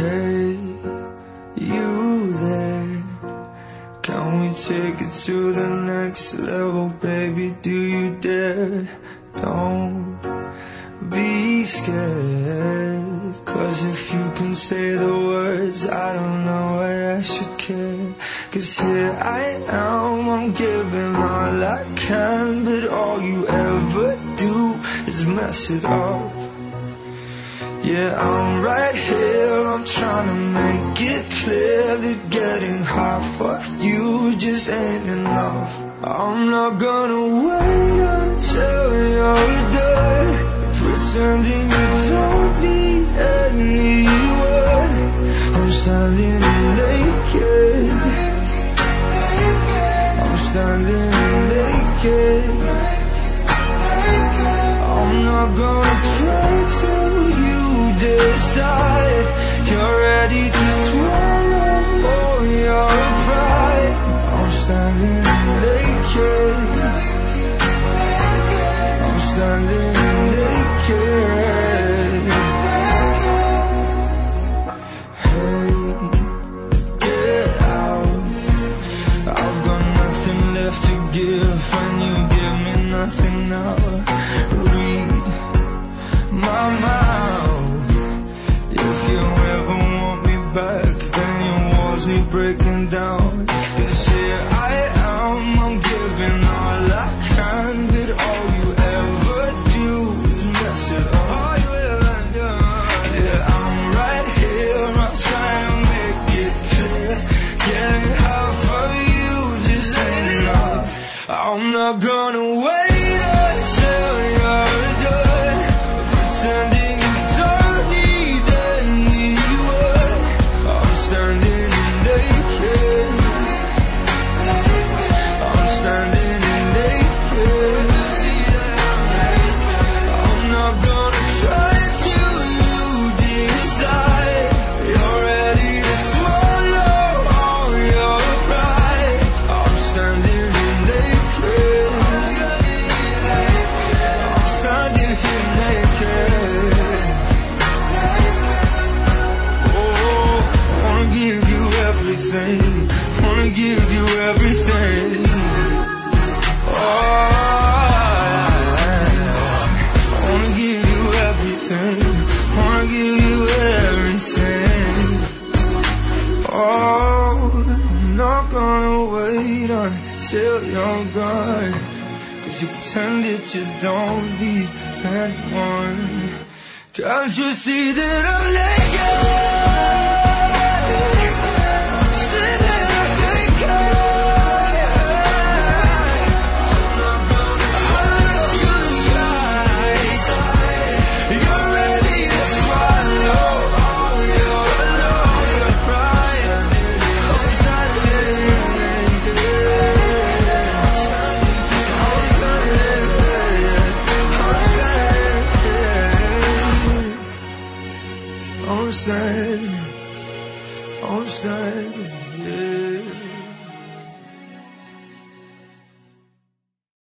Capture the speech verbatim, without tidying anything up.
Hey, you there? Can we take it to the next level, baby? Do you dare? Don't be scared, 'cause if you can say the words, I don't know why I should care. 'Cause here I am, I'm giving all I can, but all you ever do is mess it up. Yeah, I'm right here, I'm trying to make it clear that getting half of you just ain't enough. I'm not gonna wait until you're done pretending you don't need anyone. I'm standing naked, I'm standing naked. I'm not gonna try till you decide you're ready to swallow all your pride. I'm standing naked, I'm standing naked. Hey, get out, I've got nothing left to give when you give me nothing now. Read my mouth. If you ever want me back, then your walls need breaking down. 'Cause here I am, I'm giving all I can, but all you ever do is mess it up. All you ever do. Yeah, I'm right here, I'm trying to make it clear. Getting half of you just ain't enough. I'm not gonna wait until you're done pretending you don't need anyone. I'm standing naked, I'm standing naked. I'm not gonna try till you decide you're ready to swallow all your pride. I'm standing naked, I'm standing here naked. Oh, I wanna give you everything, wanna give you everything. Oh, I wanna give you everything, wanna give you everything. Oh, I'm not gonna wait until you're gone, 'cause you pretend that you don't need anyone. Can't you see that I'm naked? See that I'm naked? I'm not gonna let you decide you're ready to swallow all your, swallow your pride. I'm standing naked, I'm standing naked, I'm standing, I'm standing, I'm standing, yeah.